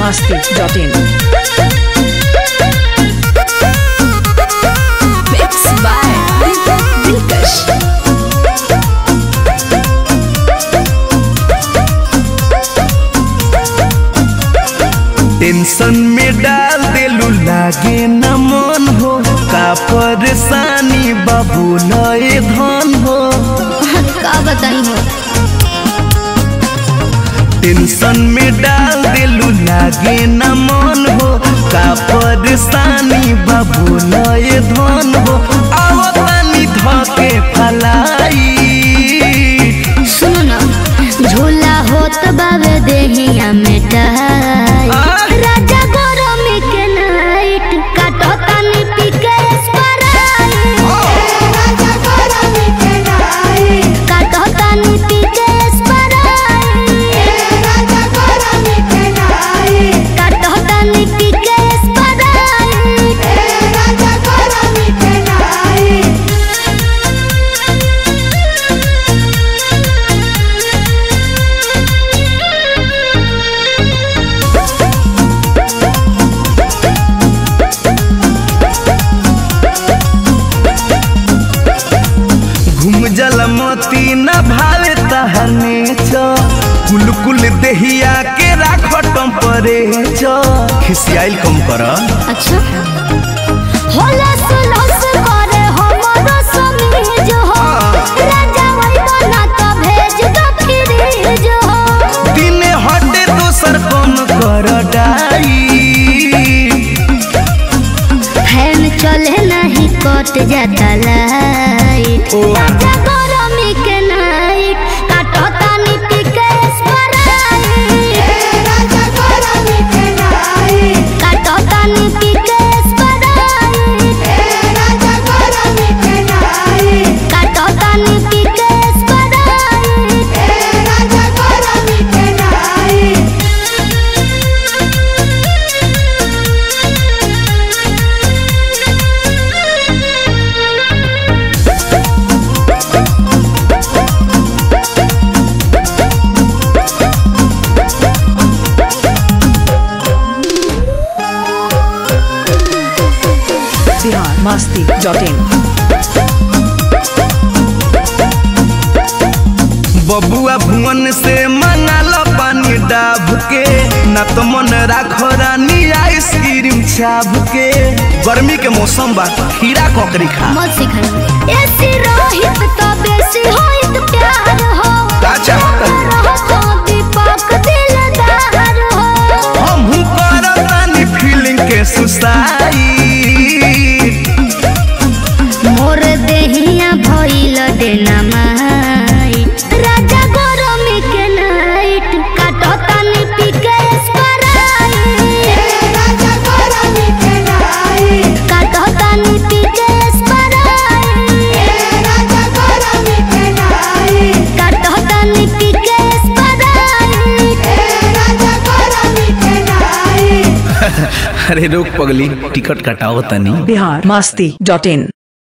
biharmasti.in. Mixed by Dilkash. Tension में डाल देलू लागे न मन हो का परेशानी बाबू नए धन हो का बताई हो टेंशन में डाल देलू लागे न मन हो का परेशानी बाबू नए धन हो आओ तनी धके फलाई सुनो ना झूला होत बावे देहिया में टाई राजा गरमी के नाइट काटो तानी पी के स्प्राइट राजा गरमी के नाइट काटो तानी पी के स्प्राइट राजा गरमी के नाइट काटो तानी पी के स्प्राइट राजा गरमी के नाइट घूम जलमती न भावे तहने कुल कुल देहिया के राखो टम्परे खिसियाइल कम कर अच्छा होला सुलस करे हमरो समीज हो राजा वही बना तो भेज दो फ्रीज हो दिने हटे दोसर कम कर डाई फैन चले नहीं कट जाता लाइट राजा गरमी के नाइट काटो तानी पी के स्प्राइट राजा गरमी के नाइट काटो तानी पी के स्प्राइट राजा गरमी के नाइट काटो तानी पी के स्प्राइट राजा गरमी के नाइट biharmasti.in. बबुआ भुवन से मंगाल पानी डाब के न तो मन राखो रानी आइसक्रीम छाप के गर्मी के मौसम बा खीरा ककड़ी खा मत सिखाना ऐसी रोहित तो बेसी होइत प्यार हो का चाहत रहो तो दीपक दिलदार हो हमहू करतानी फीलिंग के सुसाई मोर देहिया भइल देना माई राजा गरमी के नाइट काटो तानी पी के स्प्राइट राजा गरमी के नाइट काटो तानी पी के स्प्राइट राजा गरमी के नाइट काटो तानी पी के स्प्राइट राजा गरमी के नाइट अरे रोक पगली टिकट कटाओ तनी biharmasti.in.